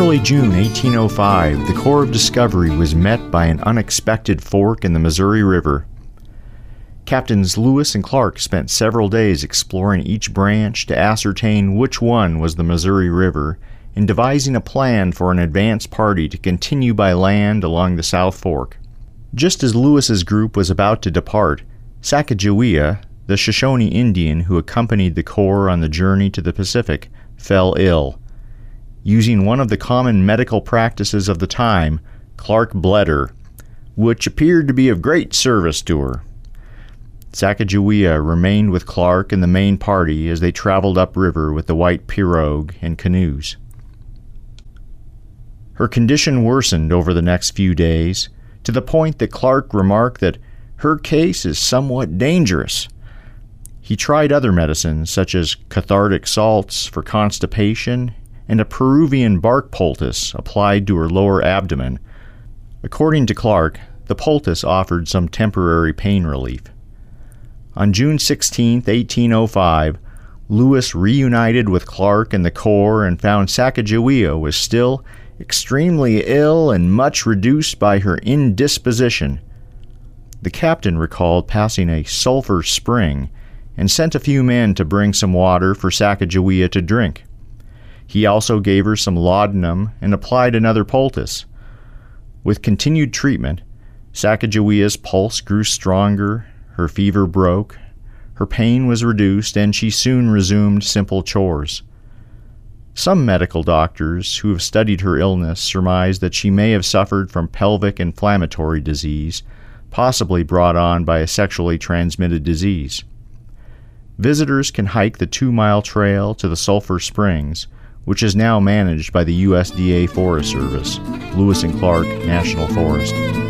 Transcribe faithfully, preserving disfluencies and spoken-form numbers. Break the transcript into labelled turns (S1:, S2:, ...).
S1: early June eighteen oh five, the Corps of Discovery was met by an unexpected fork in the Missouri River. Captains Lewis and Clark spent several days exploring each branch to ascertain which one was the Missouri River and devising a plan for an advance party to continue by land along the South Fork. Just as Lewis's group was about to depart, Sacagawea, the Shoshone Indian who accompanied the Corps on the journey to the Pacific, fell ill. Using one of the common medical practices of the time, Clark bled her, which appeared to be of great service to her. Sacagawea remained with Clark and the main party as they traveled upriver with the white pirogue and canoes. Her condition worsened over the next few days, to the point that Clark remarked that her case is somewhat dangerous. He tried other medicines, such as cathartic salts for constipation and a Peruvian bark poultice applied to her lower abdomen. According to Clark, the poultice offered some temporary pain relief. On June sixteenth, eighteen oh five, Lewis reunited with Clark and the Corps and found Sacagawea was still extremely ill and much reduced by her indisposition. The captain recalled passing a sulphur spring and sent a few men to bring some water for Sacagawea to drink. He also gave her some laudanum and applied another poultice. With continued treatment, Sacagawea's pulse grew stronger, her fever broke, her pain was reduced, and she soon resumed simple chores. Some medical doctors who have studied her illness surmise that she may have suffered from pelvic inflammatory disease, possibly brought on by a sexually transmitted disease. Visitors can hike the two-mile trail to the Sulphur Springs, which is now managed by the U S D A Forest Service, Lewis and Clark National Forest.